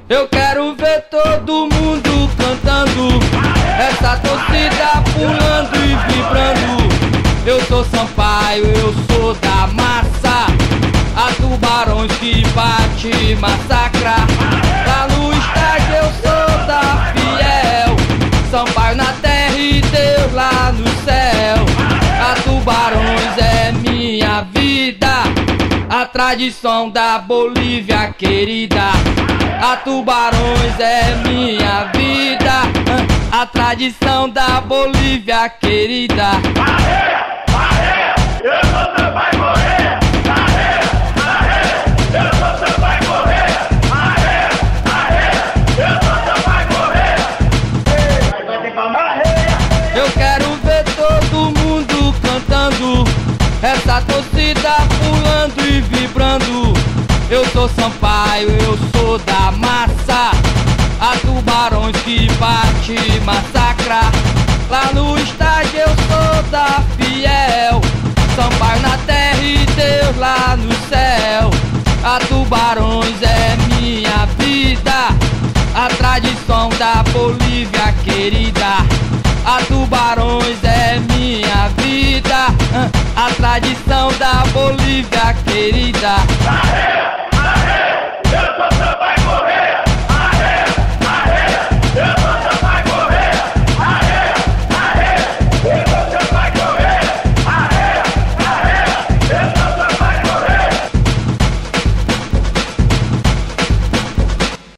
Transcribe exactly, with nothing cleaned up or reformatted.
Eu quero ver todo mundo cantando, essa torcida pulando e vibrando. Eu sou Sampaio, eu sou da massa, a Tubarões que bate massacra. Lá no estádio eu sou da fiel, Sampaio na terra e Deus lá no céu. A Tubarões é minha vida, a tradição da Bolívia querida. A Tubarões é minha vida, a tradição da Bolívia querida. Aê, aê, eu sou Sampaio morrer. Aê, aê, eu sou Sampaio morrer. Aê, aê, eu sou Sampaio morrer. Vai ter palma. Eu quero ver todo mundo cantando, essa torcida pulando e vibrando. Eu sou Sampaio, eu sou da massa, a Tubarões que bate massacra. Lá no estádio eu sou da fiel, Sampaio na terra e Deus lá no céu. A Tubarões é minha vida, a tradição da Bolívia querida. A Tubarões é minha vida, a tradição da Bolívia querida. Aê!